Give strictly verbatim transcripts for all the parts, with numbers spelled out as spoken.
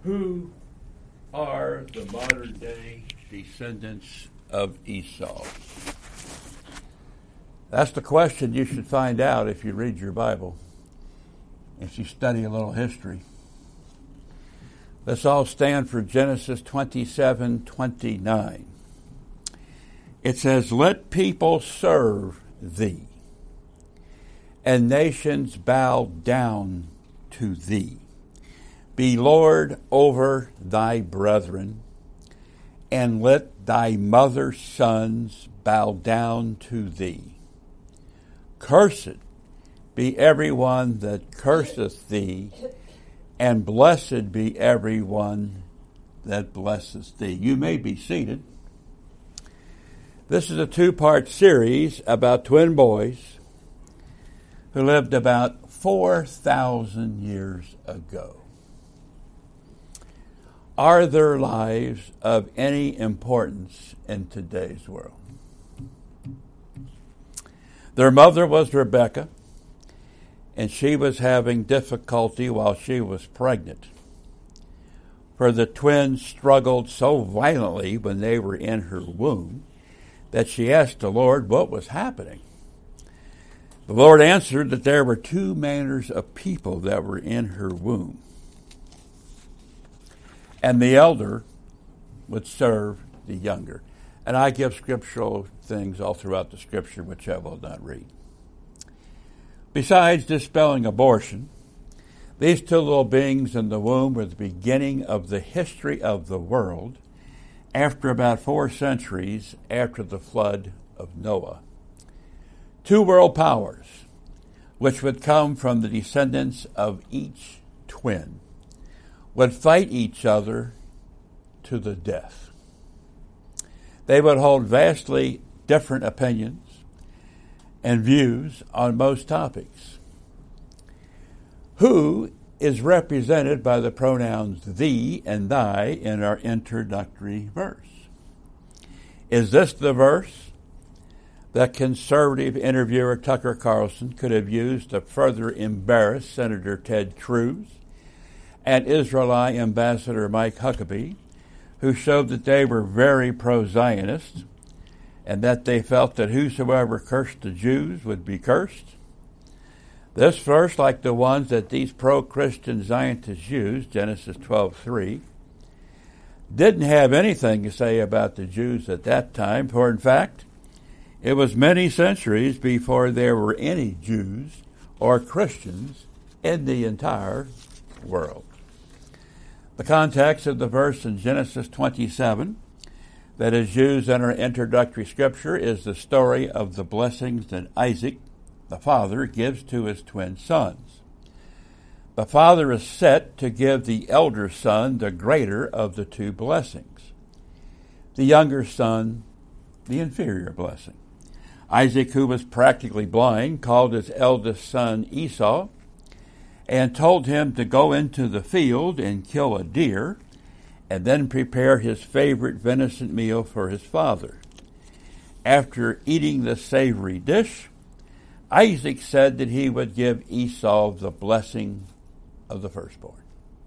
Who are the modern day descendants of Esau? That's the question you should find out if you read your Bible, if you study a little history. Let's all stand for Genesis twenty-seven twenty-nine. It says, "Let people serve thee, and nations bow down to thee. Be Lord over thy brethren, and let thy mother's sons bow down to thee. Cursed be every one that curseth thee, and blessed be every one that blesseth thee." You may be seated. This is a two-part series about twin boys who lived about four thousand years ago. Are their lives of any importance in today's world? Their mother was Rebekah, and she was having difficulty while she was pregnant. For the twins struggled so violently when they were in her womb that she asked the Lord what was happening. The Lord answered that there were two manners of people that were in her womb, and the elder would serve the younger. And I give scriptural things all throughout the Scripture which I will not read. Besides dispelling abortion, these two little beings in the womb were the beginning of the history of the world after about four centuries after the flood of Noah. Two world powers, which would come from the descendants of each twin, would fight each other to the death. They would hold vastly different opinions and views on most topics. Who is represented by the pronouns thee and thy in our introductory verse? Is this the verse that conservative interviewer Tucker Carlson could have used to further embarrass Senator Ted Cruz and Israeli Ambassador Mike Huckabee, who showed that they were very pro-Zionist and that they felt that whosoever cursed the Jews would be cursed? This verse, like the ones that these pro-Christian Zionists used, Genesis twelve three, didn't have anything to say about the Jews at that time, for in fact, it was many centuries before there were any Jews or Christians in the entire world. The context of the verse in Genesis twenty-seven that is used in our introductory scripture is the story of the blessings that Isaac, the father, gives to his twin sons. The father is set to give the elder son the greater of the two blessings, the younger son the inferior blessing. Isaac, who was practically blind, called his eldest son Esau and told him to go into the field and kill a deer and then prepare his favorite venison meal for his father. After eating the savory dish, Isaac said that he would give Esau the blessing of the firstborn.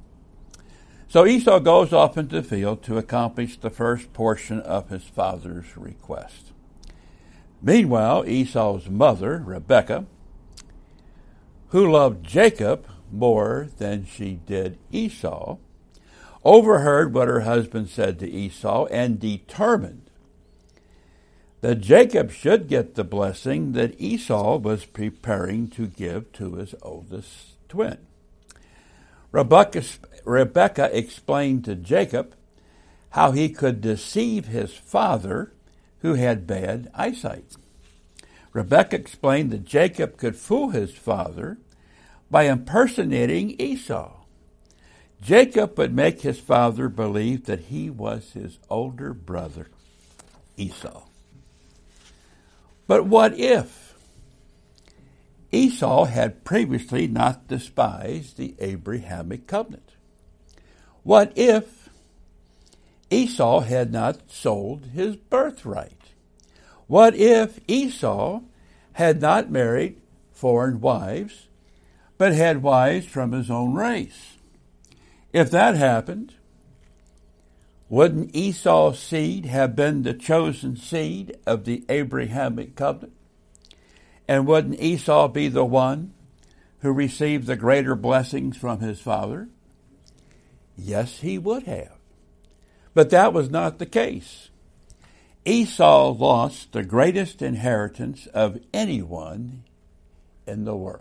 So Esau goes off into the field to accomplish the first portion of his father's request. Meanwhile, Esau's mother, Rebekah, who loved Jacob more than she did Esau, overheard what her husband said to Esau and determined that Jacob should get the blessing that Esau was preparing to give to his oldest twin. Rebekah, Rebekah explained to Jacob how he could deceive his father, who had bad eyesight. Rebekah explained that Jacob could fool his father by impersonating Esau. Jacob would make his father believe that he was his older brother, Esau. But what if Esau had previously not despised the Abrahamic covenant? What if Esau had not sold his birthright? What if Esau had not married foreign wives, but had wives from his own race? If that happened, wouldn't Esau's seed have been the chosen seed of the Abrahamic covenant? And wouldn't Esau be the one who received the greater blessings from his father? Yes, he would have. But that was not the case. Esau lost the greatest inheritance of anyone in the world.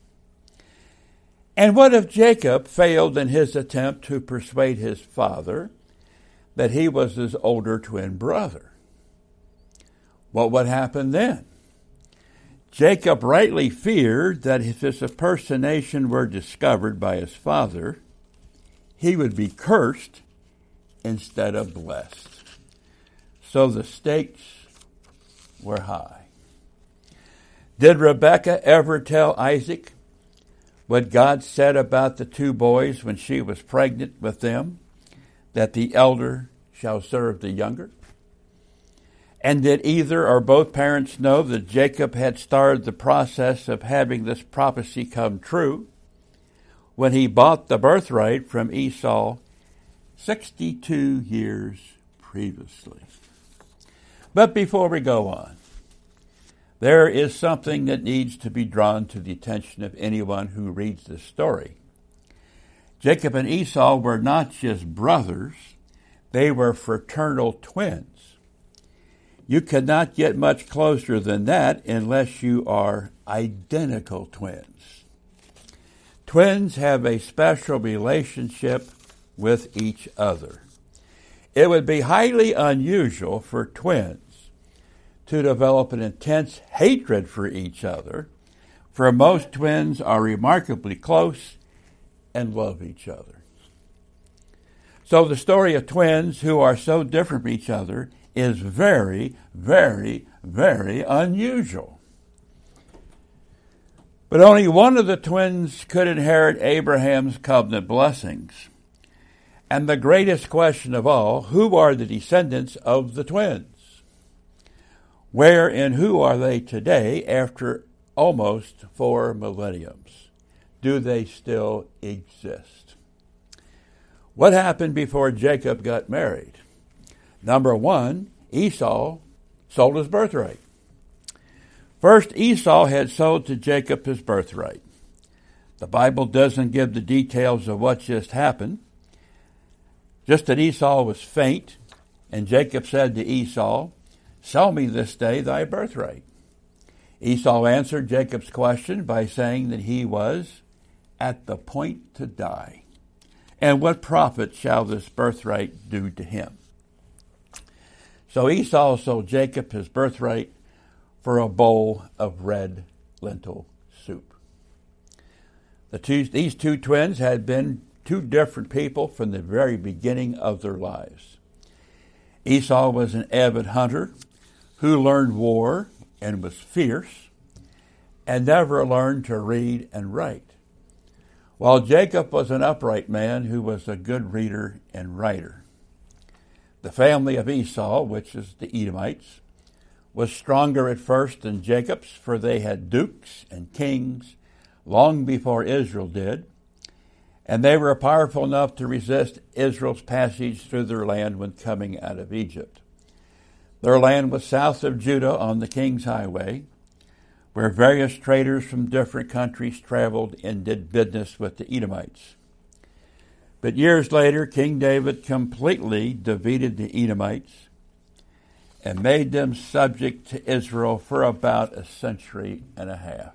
And what if Jacob failed in his attempt to persuade his father that he was his older twin brother? What would happen then? Jacob rightly feared that if his impersonation were discovered by his father, he would be cursed instead of blessed. So the stakes were high. Did Rebekah ever tell Isaac what God said about the two boys when she was pregnant with them, that the elder shall serve the younger? And did either or both parents know that Jacob had started the process of having this prophecy come true when he bought the birthright from Esau sixty-two years previously? But before we go on, there is something that needs to be drawn to the attention of anyone who reads this story. Jacob and Esau were not just brothers, they were fraternal twins. You could not get much closer than that unless you are identical twins. Twins have a special relationship with each other. It would be highly unusual for twins to develop an intense hatred for each other, for most twins are remarkably close and love each other. So the story of twins who are so different from each other is very, very, very unusual. But only one of the twins could inherit Abraham's covenant blessings. And the greatest question of all, who are the descendants of the twins? Where and who are they today after almost four millenniums? Do they still exist? What happened before Jacob got married? Number one, Esau sold his birthright. First, Esau had sold to Jacob his birthright. The Bible doesn't give the details of what just happened, just that Esau was faint, and Jacob said to Esau, "Sell me this day thy birthright." Esau answered Jacob's question by saying that he was at the point to die. And what profit shall this birthright do to him? So Esau sold Jacob his birthright for a bowl of red lentil soup. The two, these two twins had been two different people from the very beginning of their lives. Esau was an avid hunter who learned war and was fierce and never learned to read and write, while Jacob was an upright man who was a good reader and writer. The family of Esau, which is the Edomites, was stronger at first than Jacob's, for they had dukes and kings long before Israel did, and they were powerful enough to resist Israel's passage through their land when coming out of Egypt. Their land was south of Judah on the King's Highway, where various traders from different countries traveled and did business with the Edomites. But years later, King David completely defeated the Edomites and made them subject to Israel for about a century and a half.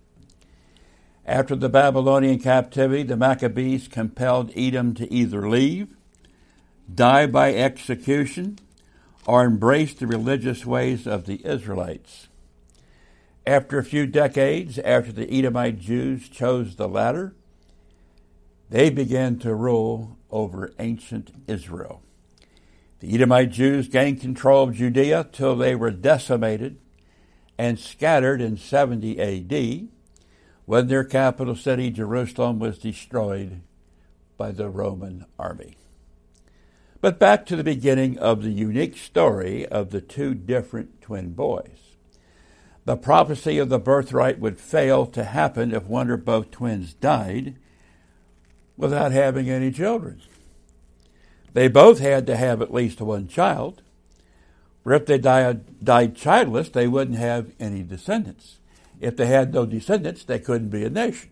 After the Babylonian captivity, the Maccabees compelled Edom to either leave, die by execution, or embrace the religious ways of the Israelites. After a few decades, after the Edomite Jews chose the latter, they began to rule over ancient Israel. The Edomite Jews gained control of Judea till they were decimated and scattered in seventy A D, when their capital city, Jerusalem, was destroyed by the Roman army. But back to the beginning of the unique story of the two different twin boys. The prophecy of the birthright would fail to happen if one or both twins died, without having any children. They both had to have at least one child, or if they died, died childless, they wouldn't have any descendants. If they had no descendants, they couldn't be a nation.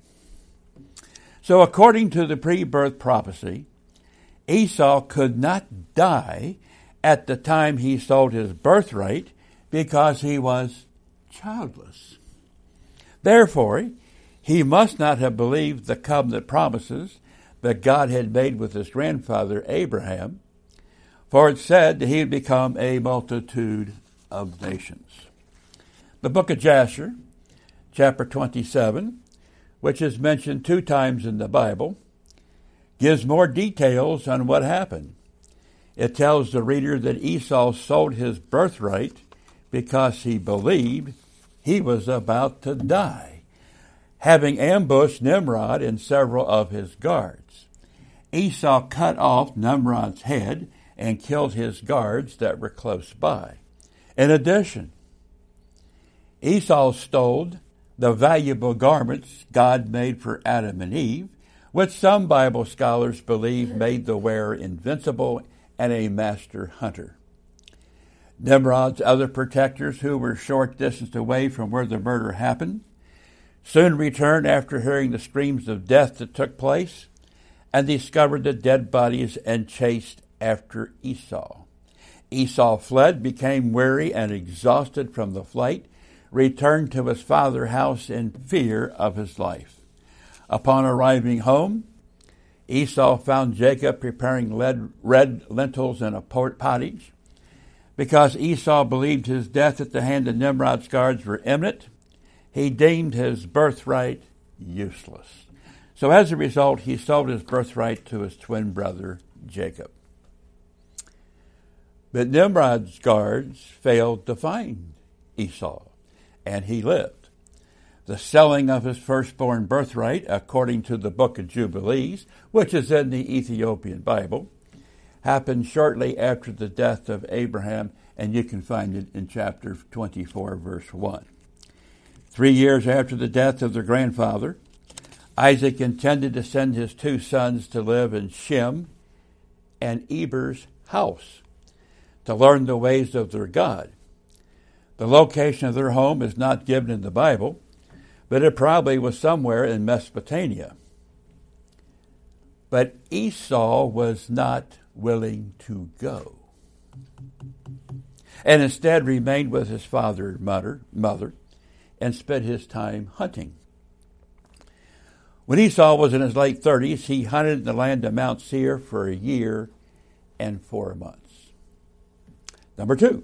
So according to the pre-birth prophecy, Esau could not die at the time he sold his birthright because he was childless. Therefore, he must not have believed the covenant promises that God had made with his grandfather Abraham, for it said that he would become a multitude of nations. The book of Jasher, chapter twenty-seven, which is mentioned two times in the Bible, gives more details on what happened. It tells the reader that Esau sold his birthright because he believed he was about to die, having ambushed Nimrod and several of his guards. Esau cut off Nimrod's head and killed his guards that were close by. In addition, Esau stole the valuable garments God made for Adam and Eve, which some Bible scholars believe made the wearer invincible and a master hunter. Nimrod's other protectors, who were short distance away from where the murder happened, soon returned after hearing the screams of death that took place, and discovered the dead bodies and chased after Esau. Esau fled, became weary and exhausted from the flight, returned to his father's house in fear of his life. Upon arriving home, Esau found Jacob preparing lead, red lentils in a pottage. Because Esau believed his death at the hand of Nimrod's guards were imminent, he deemed his birthright useless. So as a result, he sold his birthright to his twin brother, Jacob. But Nimrod's guards failed to find Esau, and he lived. The selling of his firstborn birthright, according to the book of Jubilees, which is in the Ethiopian Bible, happened shortly after the death of Abraham, and you can find it in chapter twenty-four, verse one. Three years after the death of their grandfather, Isaac intended to send his two sons to live in Shem and Eber's house to learn the ways of their God. The location of their home is not given in the Bible, but it probably was somewhere in Mesopotamia. But Esau was not willing to go, and instead remained with his father and mother, mother and spent his time hunting. When Esau was in his late thirties, he hunted in the land of Mount Seir for a year and four months. Number two,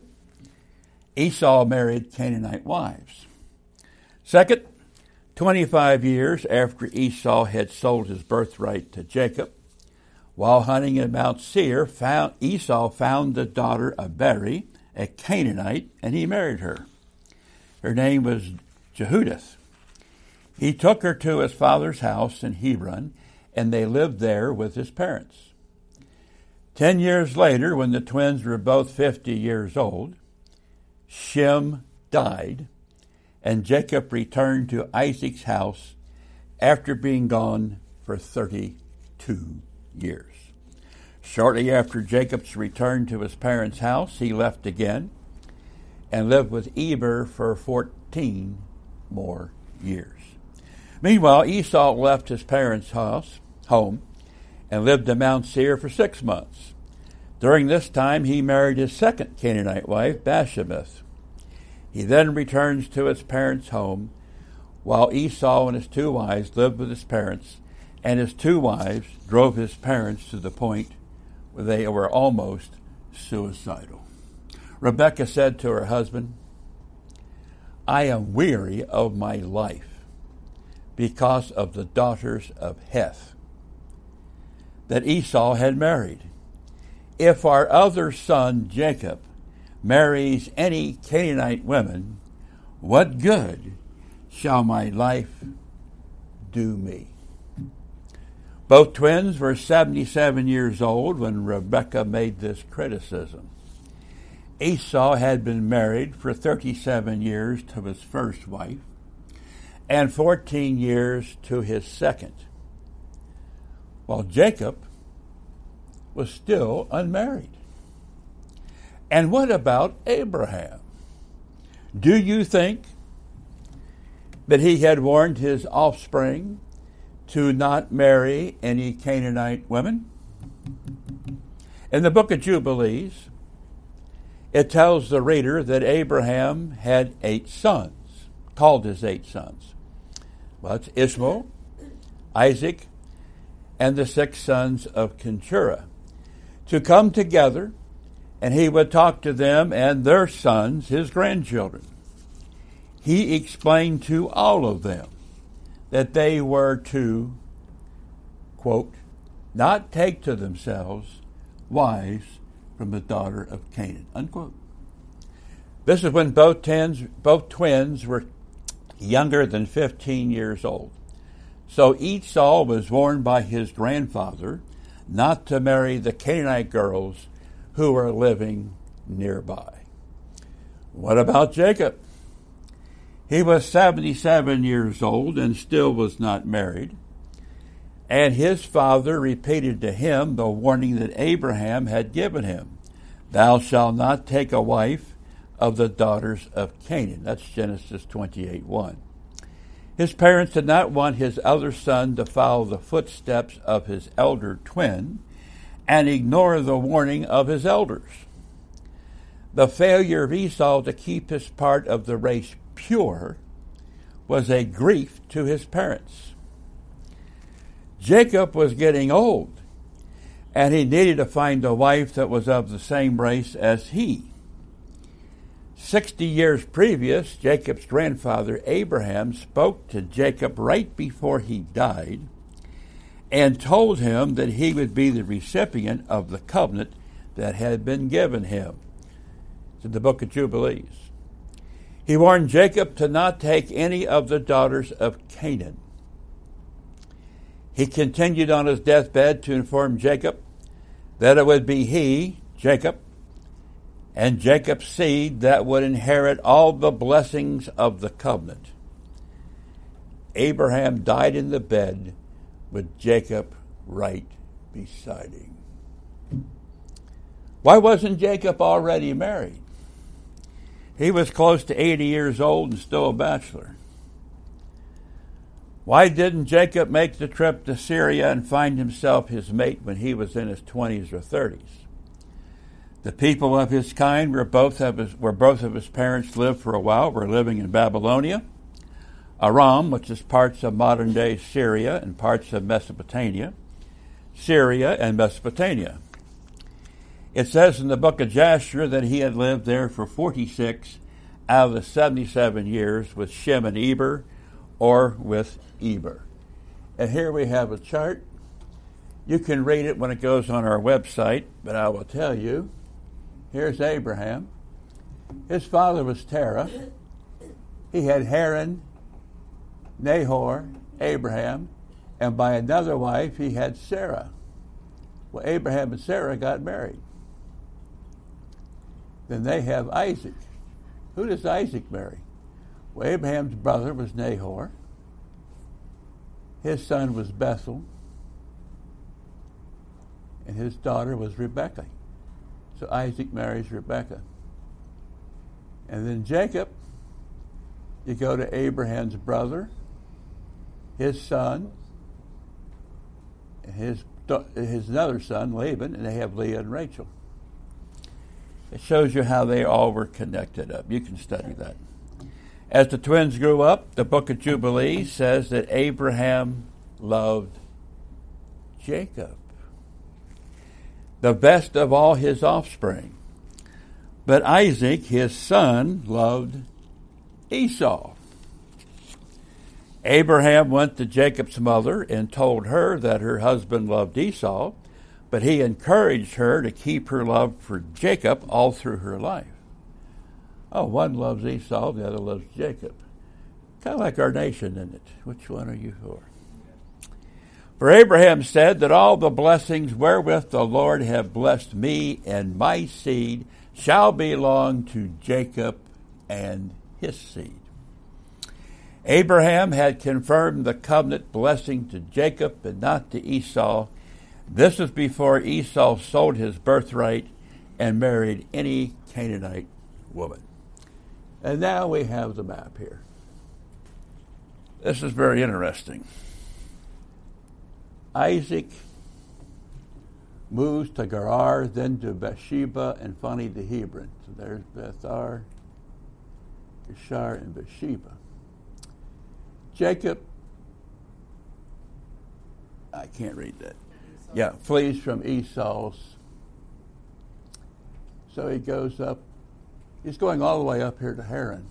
Esau married Canaanite wives. Second, twenty-five years after Esau had sold his birthright to Jacob, while hunting in Mount Seir, found, Esau found the daughter of Beri, a Canaanite, and he married her. Her name was Jehudith. He took her to his father's house in Hebron, and they lived there with his parents. Ten years later, when the twins were both fifty years old, Shem died, and Jacob returned to Isaac's house after being gone for thirty-two years. Shortly after Jacob's return to his parents' house, he left again and lived with Eber for fourteen more years. Meanwhile, Esau left his parents' house, home, and lived in Mount Seir for six months. During this time, he married his second Canaanite wife, Bashemath. He then returns to his parents' home, while Esau and his two wives lived with his parents, and his two wives drove his parents to the point where they were almost suicidal. Rebekah said to her husband, "I am weary of my life because of the daughters of Heth that Esau had married. If our other son Jacob marries any Canaanite women, what good shall my life do me?" Both twins were seventy-seven years old when Rebekah made this criticism. Esau had been married for thirty-seven years to his first wife and fourteen years to his second. while Jacob was still unmarried. And what about Abraham? Do you think that he had warned his offspring to not marry any Canaanite women? In the book of Jubilees, it tells the reader that Abraham had eight sons, called his eight sons. Well, it's Ishmael, Isaac, and the six sons of Keturah, to come together, and he would talk to them and their sons, his grandchildren. He explained to all of them that they were to, quote, not take to themselves wives from the daughter of Canaan, unquote. This is when both twins, both twins were younger than fifteen years old. So Esau was warned by his grandfather not to marry the Canaanite girls who were living nearby. What about Jacob? He was seventy-seven years old and still was not married. And his father repeated to him the warning that Abraham had given him. Thou shalt not take a wife of the daughters of Canaan. That's Genesis twenty-eight one. His parents did not want his other son to follow the footsteps of his elder twin and ignore the warning of his elders. The failure of Esau to keep his part of the race pure was a grief to his parents. Jacob was getting old, and he needed to find a wife that was of the same race as he. Sixty years previous, Jacob's grandfather Abraham spoke to Jacob right before he died and told him that he would be the recipient of the covenant that had been given him. It's in the book of Jubilees. He warned Jacob to not take any of the daughters of Canaan. He continued on his deathbed to inform Jacob that it would be he, Jacob, and Jacob's seed that would inherit all the blessings of the covenant. Abraham died in the bed with Jacob right beside him. Why wasn't Jacob already married? He was close to eighty years old and still a bachelor. Why didn't Jacob make the trip to Syria and find himself his mate when he was in his twenties or thirties? The people of his kind, where both of his, where both of his parents lived for a while, were living in Babylonia, Aram, which is parts of modern-day Syria and parts of Mesopotamia, Syria and Mesopotamia. It says in the book of Jasher that he had lived there for forty-six out of the seventy-seven years with Shem and Eber, or with Eber. And here we have a chart. You can read it when it goes on our website, but I will tell you, here's Abraham. His father was Terah. He had Haran, Nahor, Abraham, and by another wife he had Sarah. Well, Abraham and Sarah got married. Then they have Isaac. Who does Isaac marry? Well, Abraham's brother was Nahor. His son was Bethel. And his daughter was Rebekah. So Isaac marries Rebekah. And then Jacob, you go to Abraham's brother, his son, and his, his another son, Laban, and they have Leah and Rachel. It shows you how they all were connected up. You can study that. As the twins grew up, the book of Jubilees says that Abraham loved Jacob, the best of all his offspring. But Isaac, his son, loved Esau. Abraham went to Jacob's mother and told her that her husband loved Esau, but he encouraged her to keep her love for Jacob all through her life. Oh, one loves Esau, the other loves Jacob. Kind of like our nation, isn't it? Which one are you for? For Abraham said that all the blessings wherewith the Lord have blessed me and my seed shall belong to Jacob and his seed. Abraham had confirmed the covenant blessing to Jacob and not to Esau This was before Esau sold his birthright and married any Canaanite woman. And now we have the map here. This is very interesting. Isaac moves to Gerar, then to Beersheba, and finally to Hebron. So there's Bethar, Geshar, and Beersheba. Jacob, I can't read that. Yeah, flees from Esau's. So he goes up. He's going all the way up here to Haran.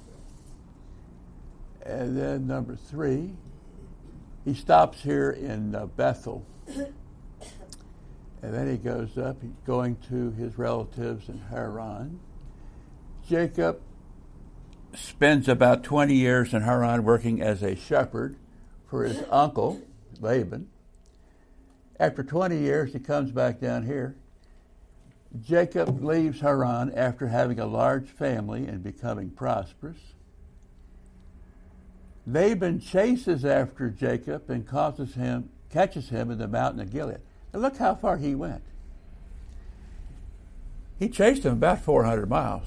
And then number three, he stops here in uh, Bethel. And then he goes up, he's going to his relatives in Haran. Jacob spends about twenty years in Haran working as a shepherd for his uncle, Laban. After twenty years, he comes back down here. Jacob leaves Haran after having a large family and becoming prosperous. Laban chases after Jacob and causes him, catches him in the mountain of Gilead. Now look how far he went. He chased him about four hundred miles.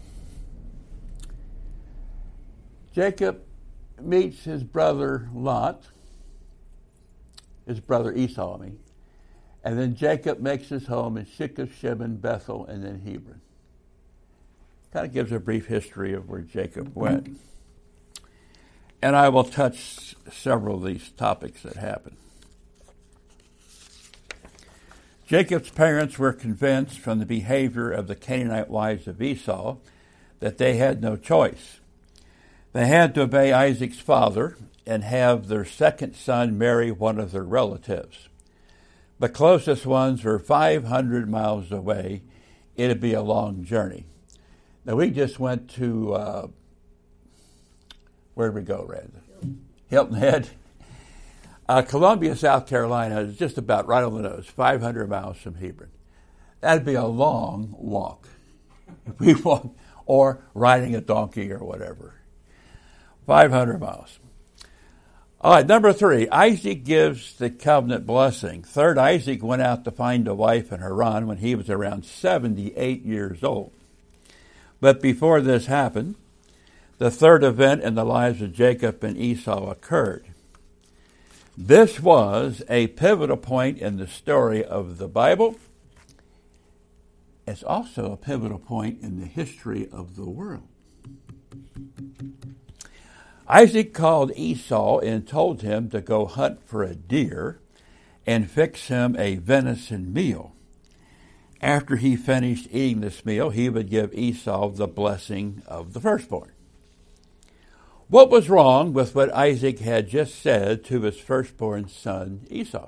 Jacob meets his brother Lot, his brother Esau, I mean, and then Jacob makes his home in Shechem, Sheba, Bethel, and then Hebron. Kind of gives a brief history of where Jacob went. And I will touch several of these topics that happened. Jacob's parents were convinced from the behavior of the Canaanite wives of Esau that they had no choice. They had to obey Isaac's father and have their second son marry one of their relatives. The closest ones were five hundred miles away. It'd be a long journey. Now, we just went to, uh, where did we go, Red? Hilton Head. Uh, Columbia, South Carolina is just about right on the nose, five hundred miles from Hebron. That'd be a long walk if we walked, or riding a donkey or whatever. five hundred miles. All right, number three, Isaac gives the covenant blessing. Third, Isaac went out to find a wife in Haran when he was around seventy-eight years old. But before this happened, the third event in the lives of Jacob and Esau occurred. This was a pivotal point in the story of the Bible. It's also a pivotal point in the history of the world. Isaac called Esau and told him to go hunt for a deer and fix him a venison meal. After he finished eating this meal, he would give Esau the blessing of the firstborn. What was wrong with what Isaac had just said to his firstborn son, Esau?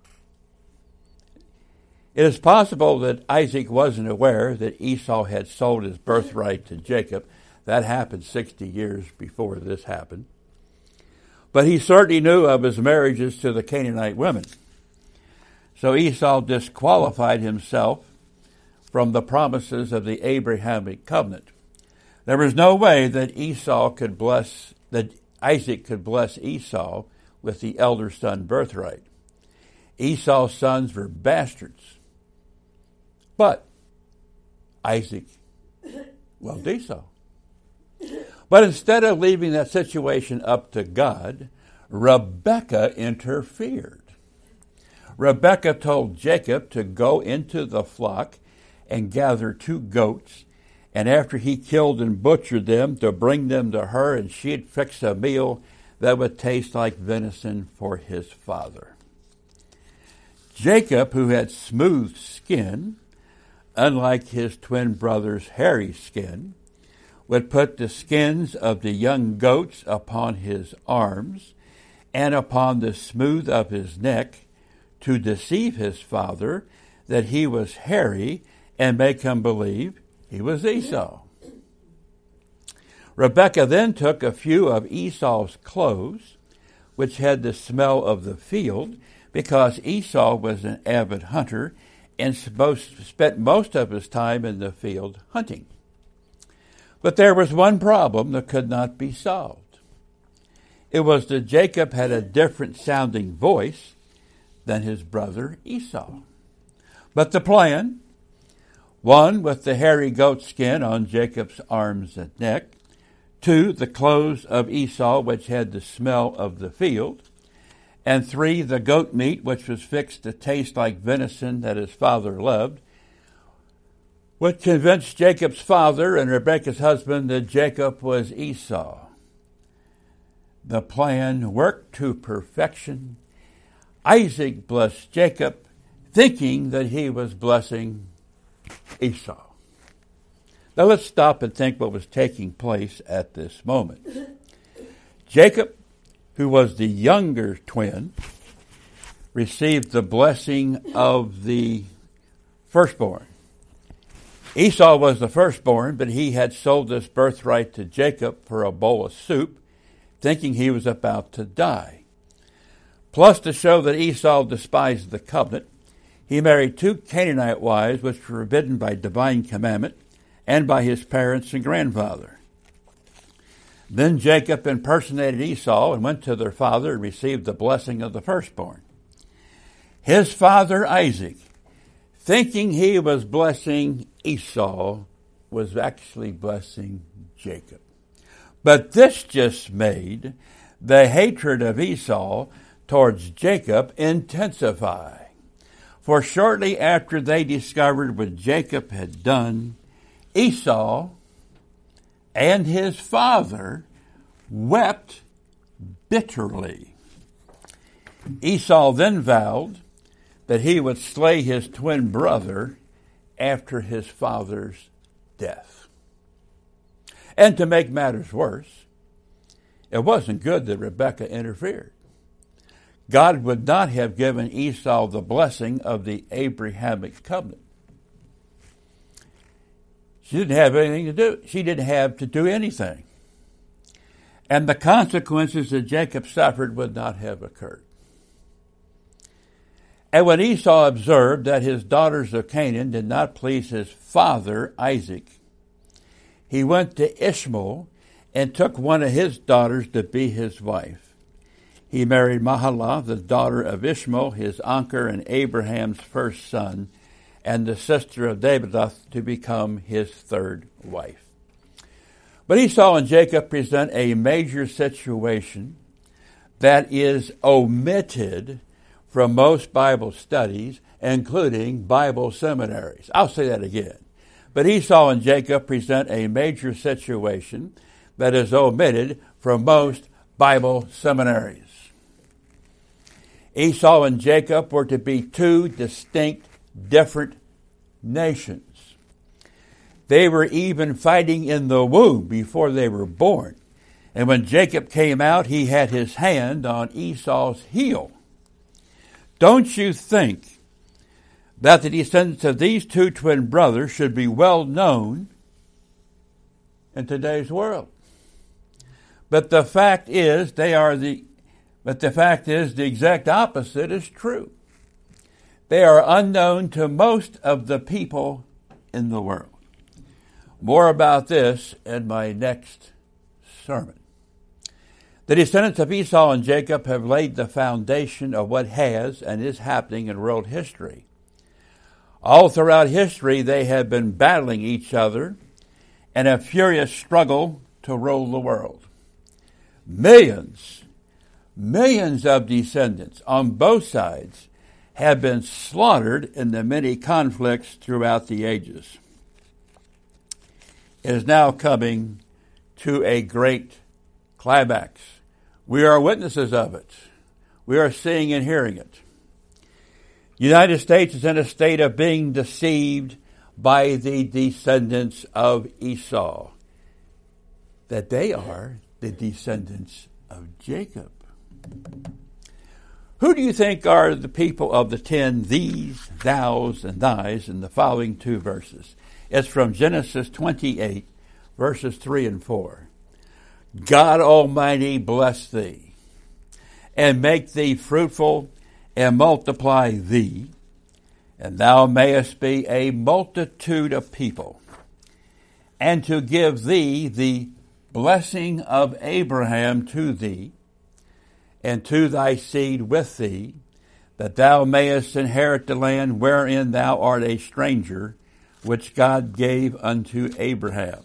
It is possible that Isaac wasn't aware that Esau had sold his birthright to Jacob. That happened sixty years before this happened. But he certainly knew of his marriages to the Canaanite women. So Esau disqualified himself from the promises of the Abrahamic covenant. There was no way that Esau could bless, that Isaac could bless Esau with the elder son birthright. Esau's sons were bastards. But Isaac loved Esau. But instead of leaving that situation up to God, Rebekah interfered. Rebekah told Jacob to go into the flock and gather two goats, and after he killed and butchered them, to bring them to her, and she'd fix a meal that would taste like venison for his father. Jacob, who had smooth skin, unlike his twin brother's hairy skin, would put the skins of the young goats upon his arms and upon the smooth of his neck to deceive his father that he was hairy and make him believe he was Esau. Rebekah then took a few of Esau's clothes, which had the smell of the field, because Esau was an avid hunter and spent most of his time in the field hunting. But there was one problem that could not be solved. It was that Jacob had a different sounding voice than his brother Esau. But the plan, one, with the hairy goat skin on Jacob's arms and neck, two, the clothes of Esau, which had the smell of the field, and three, the goat meat, which was fixed to taste like venison that his father loved, would convince Jacob's father and Rebekah's husband that Jacob was Esau. The plan worked to perfection. Isaac blessed Jacob, thinking that he was blessing Esau. Now let's stop and think what was taking place at this moment. Jacob, who was the younger twin, received the blessing of the firstborn. Esau was the firstborn, but he had sold this birthright to Jacob for a bowl of soup, thinking he was about to die. Plus, to show that Esau despised the covenant, he married two Canaanite wives, which were forbidden by divine commandment and by his parents and grandfather. Then Jacob impersonated Esau and went to their father and received the blessing of the firstborn. His father Isaac, thinking he was blessing Esau, was actually blessing Jacob. But this just made the hatred of Esau towards Jacob intensify. For shortly after they discovered what Jacob had done, Esau and his father wept bitterly. Esau then vowed that he would slay his twin brother after his father's death. And to make matters worse, it wasn't good that Rebekah interfered. God would not have given Esau the blessing of the Abrahamic covenant. She didn't have anything to do. She didn't have to do anything. And the consequences that Jacob suffered would not have occurred. And when Esau observed that his daughters of Canaan did not please his father, Isaac, he went to Ishmael and took one of his daughters to be his wife. He married Mahalath, the daughter of Ishmael, his uncle and Abraham's first son, and the sister of Davidoth, to become his third wife. But Esau and Jacob present a major situation that is omitted from most Bible studies, including Bible seminaries. I'll say that again. But Esau and Jacob present a major situation that is omitted from most Bible seminaries. Esau and Jacob were to be two distinct, different nations. They were even fighting in the womb before they were born. And when Jacob came out, he had his hand on Esau's heel. Don't you think that the descendants of these two twin brothers should be well known in today's world? But the fact is, they are the, but the fact is, the exact opposite is true. They are unknown to most of the people in the world. More about this in my next sermon. The descendants of Esau and Jacob have laid the foundation of what has and is happening in world history. All throughout history, they have been battling each other in a furious struggle to rule the world. Millions, millions of descendants on both sides have been slaughtered in the many conflicts throughout the ages. It is now coming to a great climax. We are witnesses of it. We are seeing and hearing it. The United States is in a state of being deceived by the descendants of Esau, that they are the descendants of Jacob. Who do you think are the people of the ten these, thous, and thys in the following two verses? It's from Genesis twenty-eight, verses three and four. God Almighty bless thee, and make thee fruitful, and multiply thee, and thou mayest be a multitude of people, and to give thee the blessing of Abraham to thee, and to thy seed with thee, that thou mayest inherit the land wherein thou art a stranger, which God gave unto Abraham.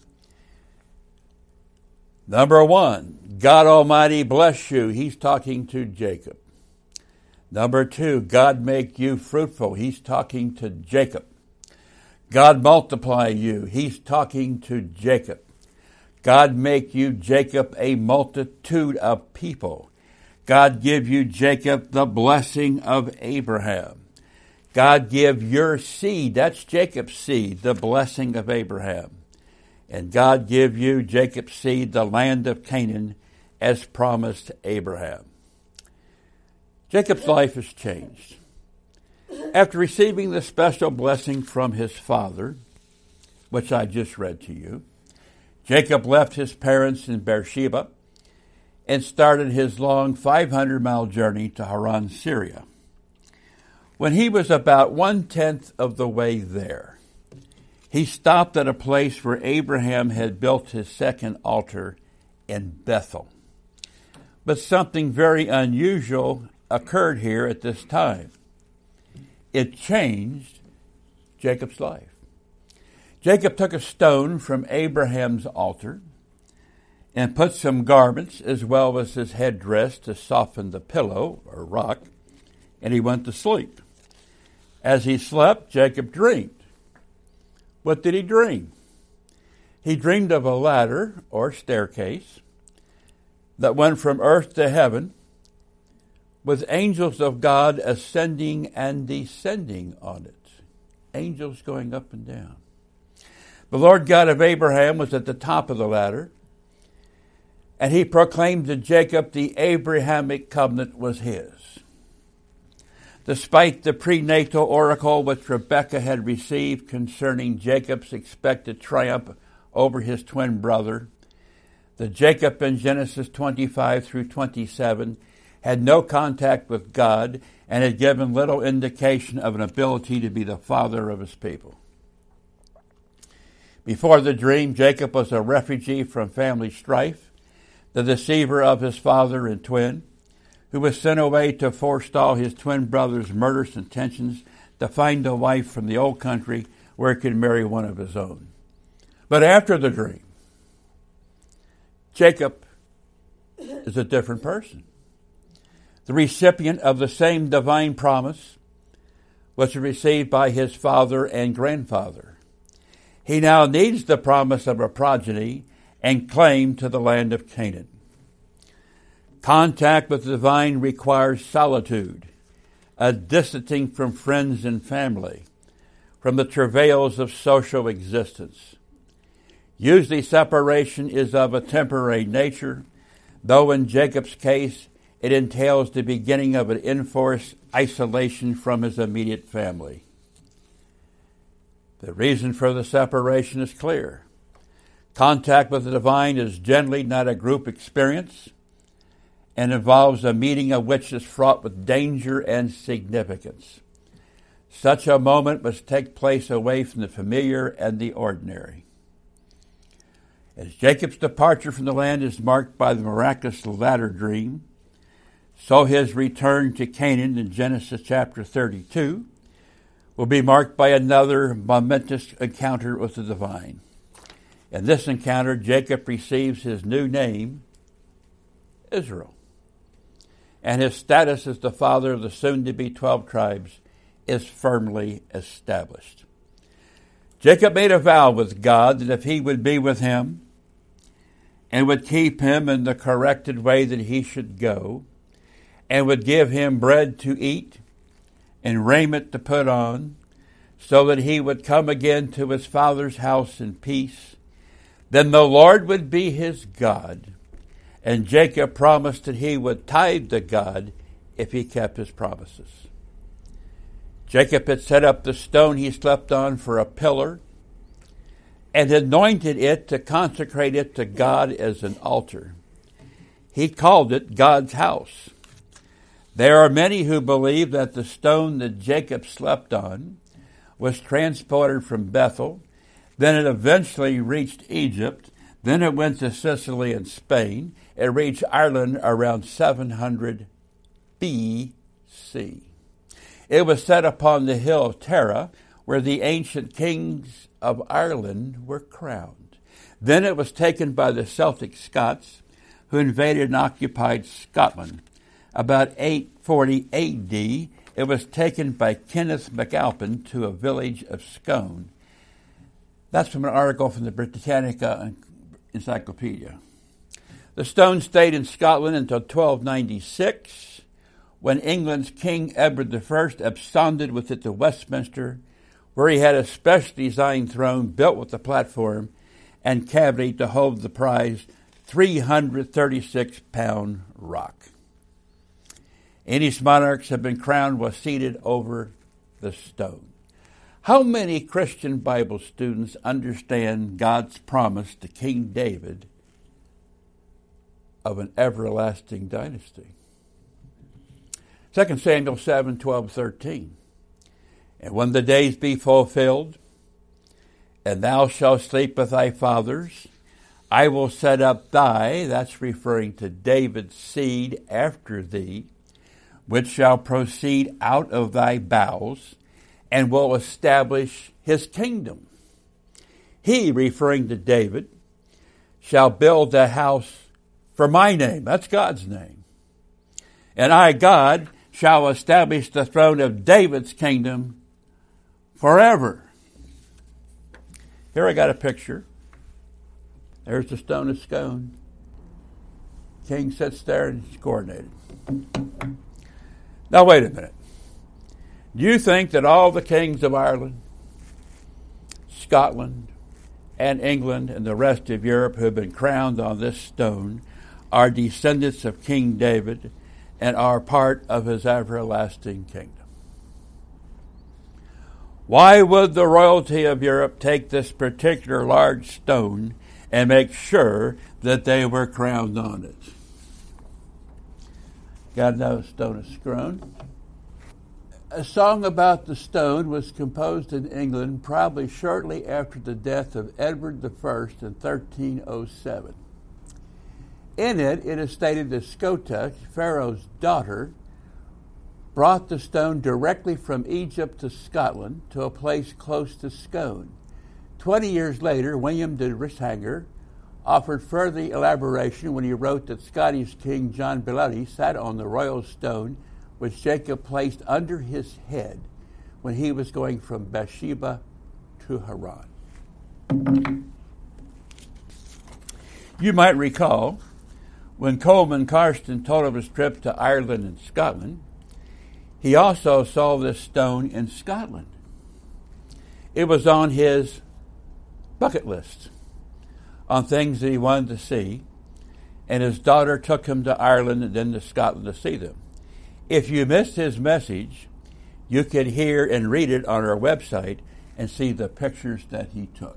Number one, God Almighty bless you. He's talking to Jacob. Number two, God make you fruitful. He's talking to Jacob. God multiply you. He's talking to Jacob. God make you, Jacob, a multitude of people. God give you, Jacob, the blessing of Abraham. God give your seed, that's Jacob's seed, the blessing of Abraham. And God give you, Jacob's seed, the land of Canaan, as promised Abraham. Jacob's life has changed. After receiving the special blessing from his father, which I just read to you, Jacob left his parents in Beersheba and started his long five hundred mile journey to Haran, Syria. When he was about one-tenth of the way there, he stopped at a place where Abraham had built his second altar in Bethel. But something very unusual occurred here at this time. It changed Jacob's life. Jacob took a stone from Abraham's altar and put some garments as well as his headdress to soften the pillow or rock, and he went to sleep. As he slept, Jacob dreamed. What did he dream? He dreamed of a ladder or staircase that went from earth to heaven with angels of God ascending and descending on it. Angels going up and down. The Lord God of Abraham was at the top of the ladder, and he proclaimed to Jacob the Abrahamic covenant was his. Despite the prenatal oracle which Rebekah had received concerning Jacob's expected triumph over his twin brother, the Jacob in Genesis twenty-five through twenty-seven had no contact with God and had given little indication of an ability to be the father of his people. Before the dream, Jacob was a refugee from family strife, the deceiver of his father and twin, who was sent away to forestall his twin brother's murderous intentions to find a wife from the old country where he could marry one of his own. But after the dream, Jacob is a different person. The recipient of the same divine promise was received by his father and grandfather. He now needs the promise of a progeny and claim to the land of Canaan. Contact with the divine requires solitude, a distancing from friends and family, from the travails of social existence. Usually separation is of a temporary nature, though in Jacob's case it entails the beginning of an enforced isolation from his immediate family. The reason for the separation is clear. Contact with the divine is generally not a group experience and involves a meeting of which is fraught with danger and significance. Such a moment must take place away from the familiar and the ordinary. As Jacob's departure from the land is marked by the miraculous ladder dream, so his return to Canaan in Genesis chapter thirty-two will be marked by another momentous encounter with the divine. In this encounter, Jacob receives his new name, Israel, and his status as the father of the soon-to-be twelve tribes is firmly established. Jacob made a vow with God that if he would be with him and would keep him in the corrected way that he should go, and would give him bread to eat and raiment to put on, so that he would come again to his father's house in peace, then the Lord would be his God. And Jacob promised that he would tithe to God if he kept his promises. Jacob had set up the stone he slept on for a pillar and anointed it to consecrate it to God as an altar. He called it God's house. There are many who believe that the stone that Jacob slept on was transported from Bethel, then it eventually reached Egypt, then it went to Sicily and Spain. It reached Ireland around seven hundred B Sea. It was set upon the hill of Tara, where the ancient kings of Ireland were crowned. Then it was taken by the Celtic Scots, who invaded and occupied Scotland. About eight forty A D, it was taken by Kenneth MacAlpin to a village of Scone. That's from an article from the Britannica Encyclopedia. The stone stayed in Scotland until twelve ninety-six, when England's King Edward the First absconded with it to Westminster, where he had a specially designed throne built with a platform and cavity to hold the prized three hundred thirty-six pound rock. Any monarchs have been crowned was seated over the stone. How many Christian Bible students understand God's promise to King David of an everlasting dynasty? Second Samuel seven, twelve, thirteen. And when the days be fulfilled, and thou shalt sleep with thy fathers, I will set up thy, that's referring to David's seed after thee, which shall proceed out of thy bowels, and will establish his kingdom. He, referring to David, shall build a house for my name. That's God's name. And I, God, shall establish the throne of David's kingdom forever. Here I got a picture. There's the stone of Scone. King sits there and he's coordinated. Now, wait a minute. Do you think that all the kings of Ireland, Scotland, and England, and the rest of Europe who have been crowned on this stone are descendants of King David and are part of his everlasting kingdom? Why would the royalty of Europe take this particular large stone and make sure that they were crowned on it? God knows stone is Scone. A song about the stone was composed in England probably shortly after the death of Edward the First in thirteen oh seven. In it, it is stated that Scota, Pharaoh's daughter, brought the stone directly from Egypt to Scotland to a place close to Scone. Twenty years later, William de Rishanger offered further elaboration when he wrote that Scottish King John Belotti sat on the royal stone which Jacob placed under his head when he was going from Beersheba to Haran. You might recall when Coleman Carston told of his trip to Ireland and Scotland, he also saw this stone in Scotland. It was on his bucket list on things that he wanted to see, and his daughter took him to Ireland and then to Scotland to see them. If you missed his message, you could hear and read it on our website and see the pictures that he took.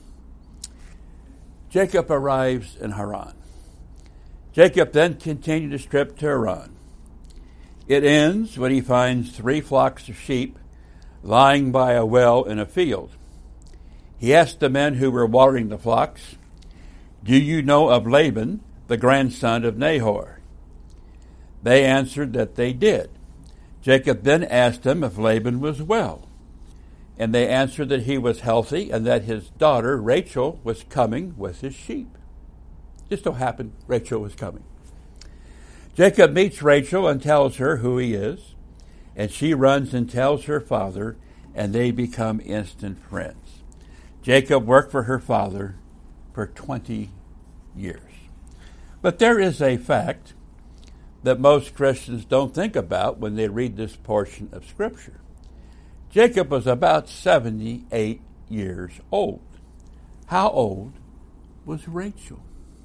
Jacob arrives in Haran. Jacob then continued his trip to Haran. It ends when he finds three flocks of sheep lying by a well in a field. He asked the men who were watering the flocks, "Do you know of Laban, the grandson of Nahor?" They answered that they did. Jacob then asked them if Laban was well, and they answered that he was healthy and that his daughter Rachel was coming with his sheep. Just so happened Rachel was coming. Jacob meets Rachel and tells her who he is, and she runs and tells her father, and they become instant friends. Jacob worked for her father for twenty years. But there is a fact that most Christians don't think about when they read this portion of Scripture. Jacob was about seventy-eight years old. How old was Rachel?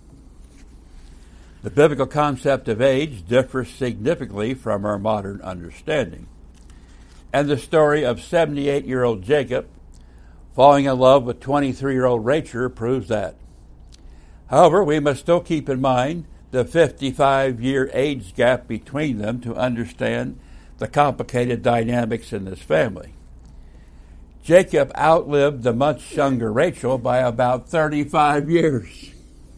The biblical concept of age differs significantly from our modern understanding. And the story of seventy-eight-year-old Jacob falling in love with twenty-three-year-old Rachel proves that. However, we must still keep in mind the fifty-five-year age gap between them to understand the complicated dynamics in this family. Jacob outlived the much younger Rachel by about thirty-five years.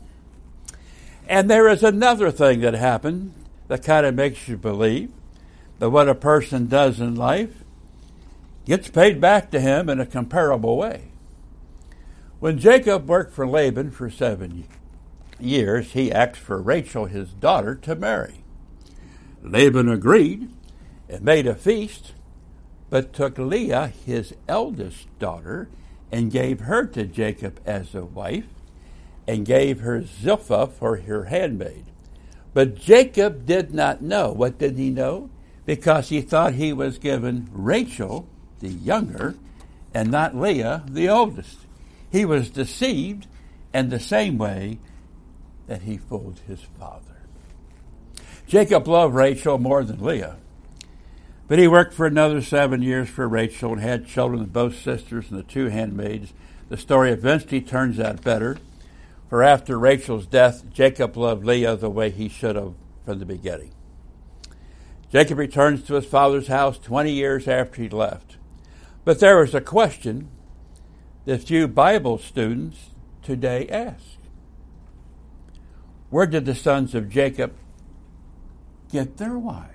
And there is another thing that happened that kind of makes you believe that what a person does in life gets paid back to him in a comparable way. When Jacob worked for Laban for seven years, he asked for Rachel, his daughter, to marry. Laban agreed and made a feast, but took Leah, his eldest daughter, and gave her to Jacob as a wife, and gave her Zilpah for her handmaid. But Jacob did not know. What did he know? Because he thought he was given Rachel, the younger, and not Leah, the oldest. He was deceived in the same way that he fooled his father. Jacob loved Rachel more than Leah, but he worked for another seven years for Rachel and had children with both sisters and the two handmaids. The story eventually turns out better, for after Rachel's death, Jacob loved Leah the way he should have from the beginning. Jacob returns to his father's house twenty years after he left. But there is a question that few Bible students today ask. Where did the sons of Jacob get their wives?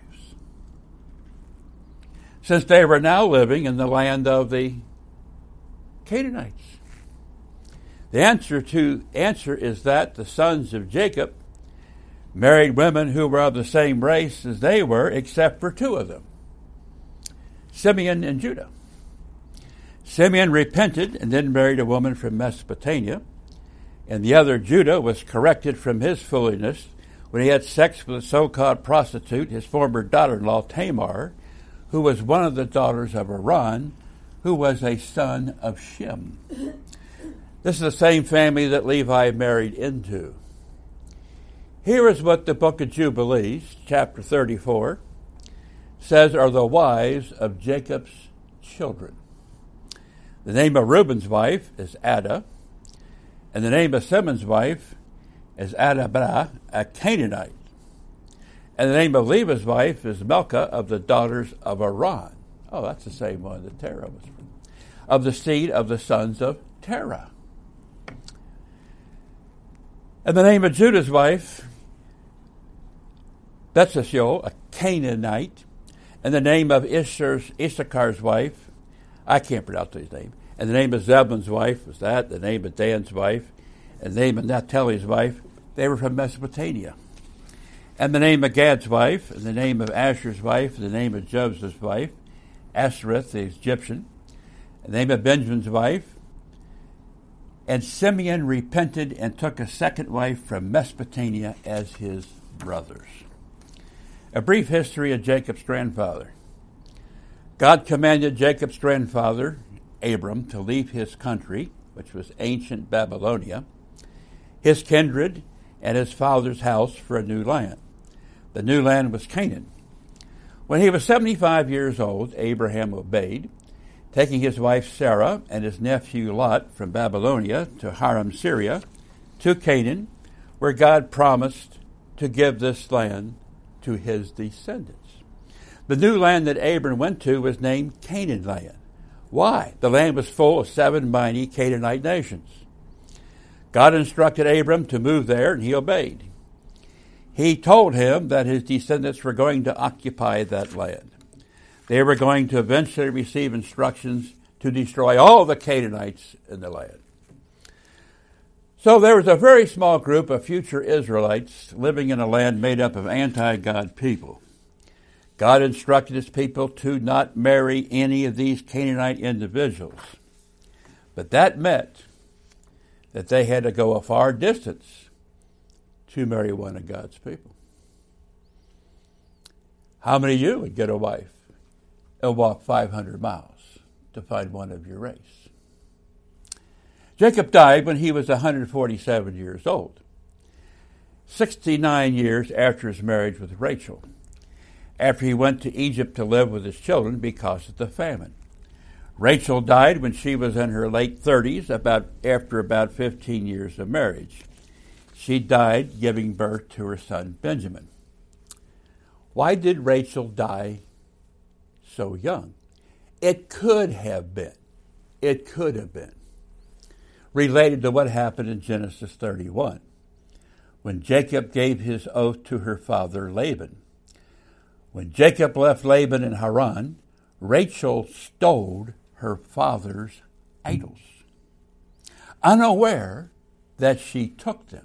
Since they were now living in the land of the Canaanites. The answer to answer is that the sons of Jacob married women who were of the same race as they were, except for two of them, Simeon and Judah. Simeon repented and then married a woman from Mesopotamia, and the other, Judah, was corrected from his foolishness when he had sex with a so-called prostitute, his former daughter-in-law Tamar, who was one of the daughters of Haran, who was a son of Shem. This is the same family that Levi married into. Here is what the book of Jubilees, chapter thirty-four, says are the wives of Jacob's children. The name of Reuben's wife is Adah, and the name of Simon's wife is Adabah, a Canaanite. And the name of Levi's wife is Milcah of the daughters of Haran. Oh, that's the same one that Terah was from. Of the seed of the sons of Terah. And the name of Judah's wife, Bethseshiel, a Canaanite. And the name of Issachar's, Issachar's wife, I can't pronounce his name. And the name of Zebulun's wife was that. The name of Dan's wife. And the name of Naphtali's wife. They were from Mesopotamia. And the name of Gad's wife. And the name of Asher's wife. And the name of Joseph's wife. Ashereth, the Egyptian. And the name of Benjamin's wife. And Simeon repented and took a second wife from Mesopotamia as his brothers. A brief history of Jacob's grandfather. God commanded Jacob's grandfather, Abram, to leave his country, which was ancient Babylonia, his kindred, and his father's house for a new land. The new land was Canaan. When he was seventy-five years old, Abraham obeyed, taking his wife Sarah and his nephew Lot from Babylonia to Haram, Syria, to Canaan, where God promised to give this land to his descendants. The new land that Abram went to was named Canaan land. Why? The land was full of seven mighty Canaanite nations. God instructed Abram to move there, and he obeyed. He told him that his descendants were going to occupy that land. They were going to eventually receive instructions to destroy all the Canaanites in the land. So there was a very small group of future Israelites living in a land made up of anti-God people. God instructed his people to not marry any of these Canaanite individuals. But that meant that they had to go a far distance to marry one of God's people. How many of you would get a wife and walk five hundred miles to find one of your race? Jacob died when he was one hundred forty-seven years old, sixty-nine years after his marriage with Rachel, after he went to Egypt to live with his children because of the famine. Rachel died when she was in her late thirties, about after about fifteen years of marriage. She died giving birth to her son Benjamin. Why did Rachel die so young? It could have been, it could have been related to what happened in Genesis thirty-one, when Jacob gave his oath to her father Laban. When Jacob left Laban in Haran, Rachel stole her father's idols, unaware that she took them.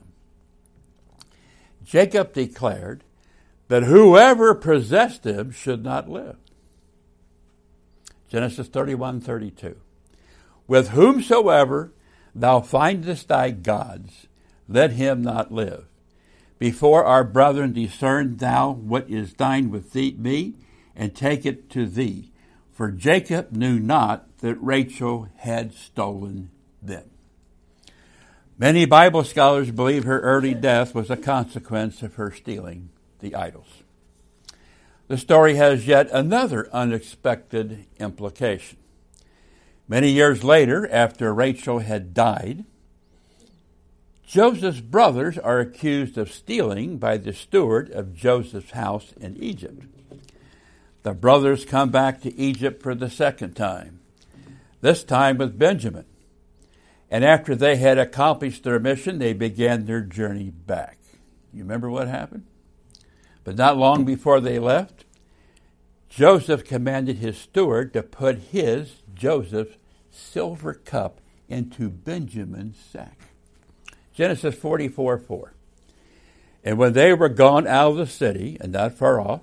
Jacob declared that whoever possessed them should not live. Genesis thirty-one thirty-two. With whomsoever thou findest thy gods, let him not live. Before our brethren discern thou what is thine with thee, me, and take it to thee. For Jacob knew not that Rachel had stolen them. Many Bible scholars believe her early death was a consequence of her stealing the idols. The story has yet another unexpected implication. Many years later, after Rachel had died, Joseph's brothers are accused of stealing by the steward of Joseph's house in Egypt. The brothers come back to Egypt for the second time, this time with Benjamin. And after they had accomplished their mission, they began their journey back. You remember what happened? But not long before they left, Joseph commanded his steward to put his, Joseph's, silver cup into Benjamin's sack. Genesis forty-four four. And when they were gone out of the city, and not far off,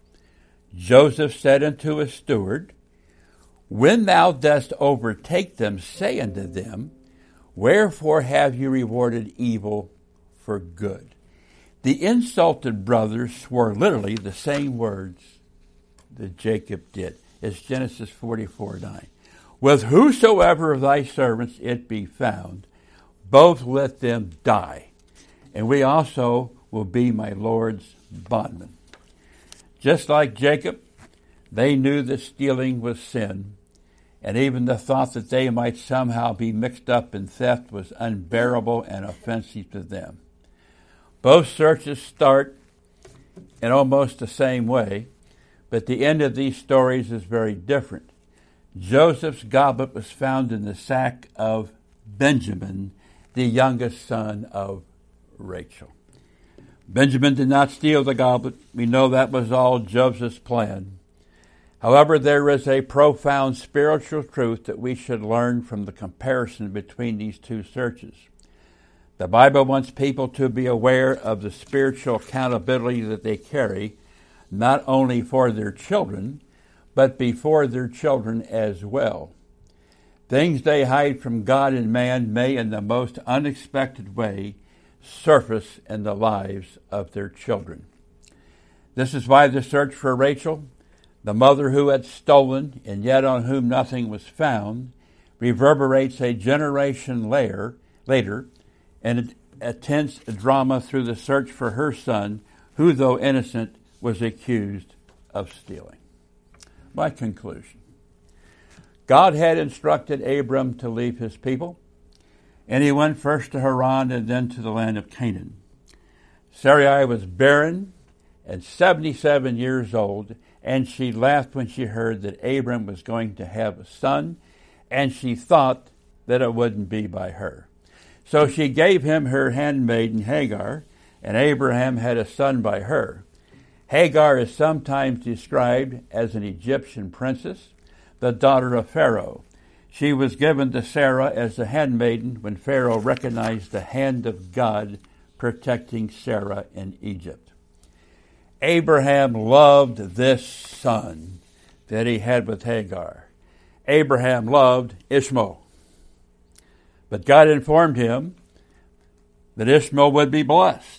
Joseph said unto his steward, When thou dost overtake them, say unto them, Wherefore have you rewarded evil for good? The insulted brothers swore literally the same words that Jacob did. It's Genesis forty-four nine. With whosoever of thy servants it be found, both let them die, and we also will be my Lord's bondmen. Just like Jacob, they knew that stealing was sin, and even the thought that they might somehow be mixed up in theft was unbearable and offensive to them. Both searches start in almost the same way, but the end of these stories is very different. Joseph's goblet was found in the sack of Benjamin, the youngest son of Rachel. Benjamin did not steal the goblet. We know that was all Joseph's plan. However, there is a profound spiritual truth that we should learn from the comparison between these two searches. The Bible wants people to be aware of the spiritual accountability that they carry, not only for their children, but before their children as well. Things they hide from God and man may, in the most unexpected way, surface in the lives of their children. This is why the search for Rachel, the mother who had stolen and yet on whom nothing was found, reverberates a generation later, later and it attempts a drama through the search for her son, who, though innocent, was accused of stealing. My conclusion. God had instructed Abram to leave his people, and he went first to Haran and then to the land of Canaan. Sarai was barren and seventy-seven years old, and she laughed when she heard that Abram was going to have a son, and she thought that it wouldn't be by her. So she gave him her handmaiden Hagar, and Abraham had a son by her. Hagar is sometimes described as an Egyptian princess, the daughter of Pharaoh. She was given to Sarah as a handmaiden when Pharaoh recognized the hand of God protecting Sarah in Egypt. Abraham loved this son that he had with Hagar. Abraham loved Ishmael. But God informed him that Ishmael would be blessed.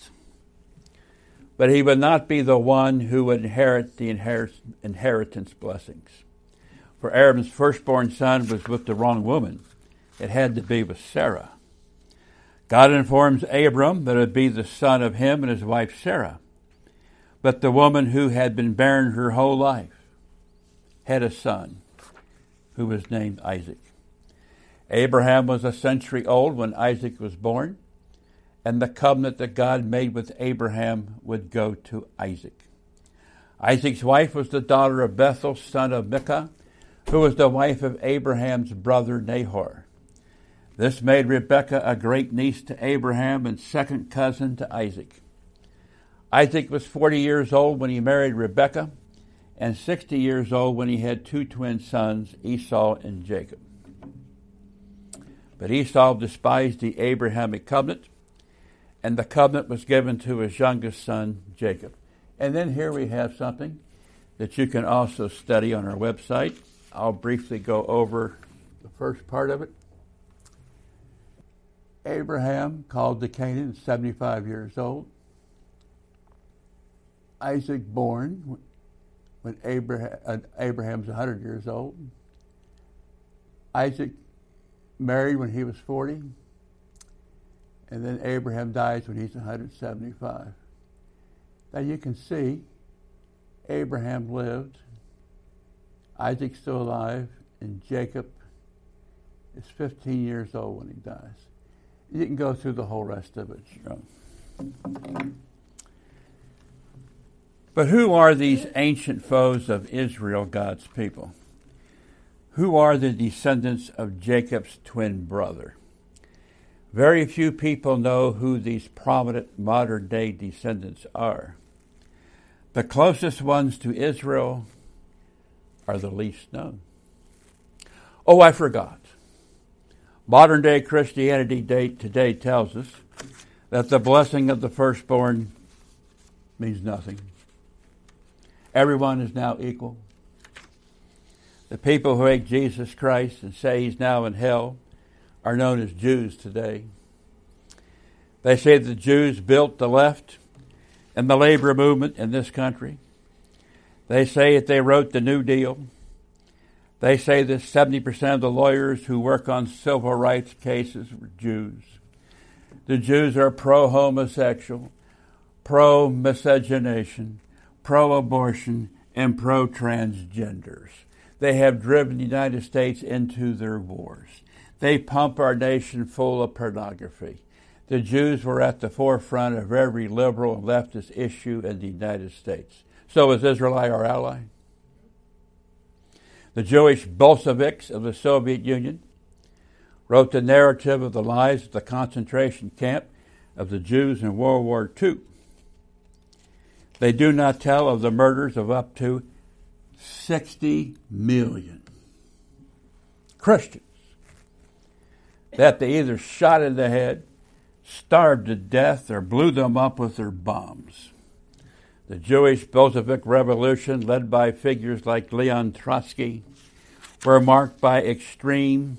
But he would not be the one who would inherit the inherit- inheritance blessings. For Abram's firstborn son was with the wrong woman. It had to be with Sarah. God informs Abram that it would be the son of him and his wife Sarah. But the woman who had been barren her whole life had a son who was named Isaac. Abraham was a century old when Isaac was born, and the covenant that God made with Abraham would go to Isaac. Isaac's wife was the daughter of Bethuel, son of Milcah, who was the wife of Abraham's brother Nahor. This made Rebekah a great niece to Abraham and second cousin to Isaac. Isaac was forty years old when he married Rebekah, and sixty years old when he had two twin sons, Esau and Jacob. But Esau despised the Abrahamic covenant, and the covenant was given to his youngest son, Jacob. And then here we have something that you can also study on our website. I'll briefly go over the first part of it. Abraham called to Canaan, seventy-five years old. Isaac born when Abraham, uh, Abraham's one hundred years old. Isaac married when he was forty. And then Abraham dies when he's one hundred seventy-five. Now you can see Abraham lived, Isaac's still alive, and Jacob is fifteen years old when he dies. You can go through the whole rest of it. But who are these ancient foes of Israel, God's people? Who are the descendants of Jacob's twin brother? Very few people know who these prominent modern-day descendants are. The closest ones to Israel are the least known. Oh, I forgot. Modern-day Christianity today tells us that the blessing of the firstborn means nothing. Everyone is now equal. The people who hate Jesus Christ and say he's now in hell are known as Jews today. They say the Jews built the left and the labor movement in this country. They say that they wrote the New Deal. They say that seventy percent of the lawyers who work on civil rights cases were Jews. The Jews are pro-homosexual, pro-miscegenation, pro-abortion, and pro-transgenders. They have driven the United States into their wars. They pump our nation full of pornography. The Jews were at the forefront of every liberal and leftist issue in the United States. So is Israel our ally? The Jewish Bolsheviks of the Soviet Union wrote the narrative of the lives of the concentration camp of the Jews in World War Two. They do not tell of the murders of up to sixty million Christians that they either shot in the head, starved to death, or blew them up with their bombs. The Jewish Bolshevik Revolution, led by figures like Leon Trotsky, were marked by extreme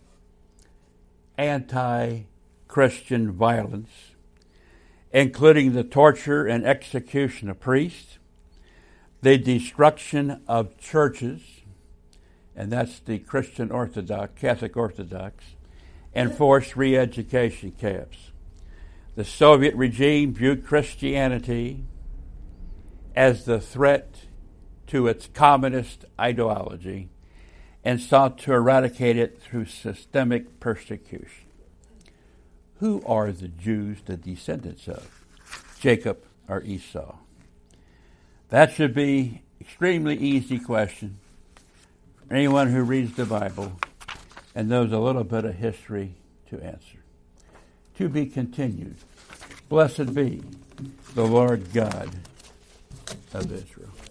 anti-Christian violence, including the torture and execution of priests, the destruction of churches, and that's the Christian Orthodox, Catholic Orthodox, and forced re-education camps. The Soviet regime viewed Christianity as the threat to its communist ideology and sought to eradicate it through systemic persecution. Who are the Jews the descendants of? Jacob or Esau? That should be an extremely easy question for anyone who reads the Bible and knows a little bit of history to answer. To be continued. Blessed be the Lord God of Israel.